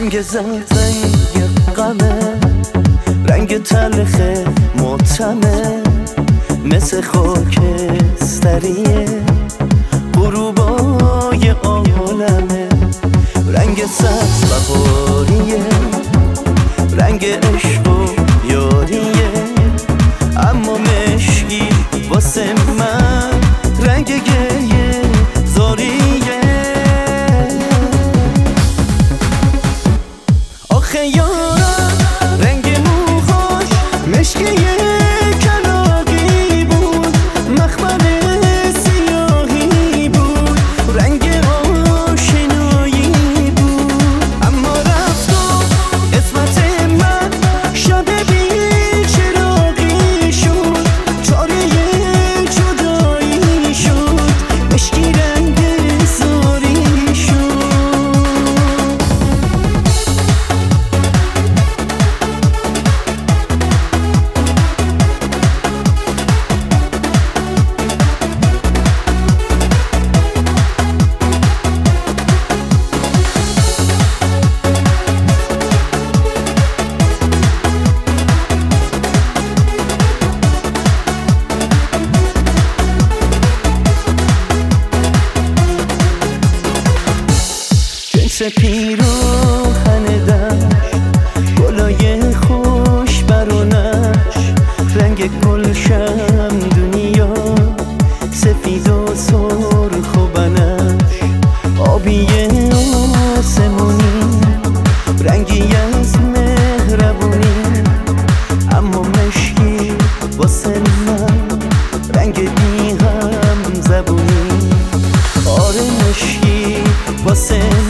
رنگ زرد غمه، رنگ تلخ ماتمه، مثل خاکستریه غروبای عالمه. رنگ سبز بهاریه، رنگ عشق و یاریه، اما مشکی واسه من رنگ گریه زاریه. آخه یارم رنگ موهاش مشکیه کلاغی بود، مخمل سیاهی بود، رنگ آشنایی بود، اما رفت و قسمت من شب بی چراغی شد، چاره جدایی شد، مشکی رنگ زاری شد. جنس پیراهن دشت، گلای خوش برونش، رنگ گلشن دنیا، سفید و سرخ و بنفش، آبی آسمونی، رنگی از مهربونی، اما مشکی واسه من رنگ بی هم زبونی. آره مشکی واسه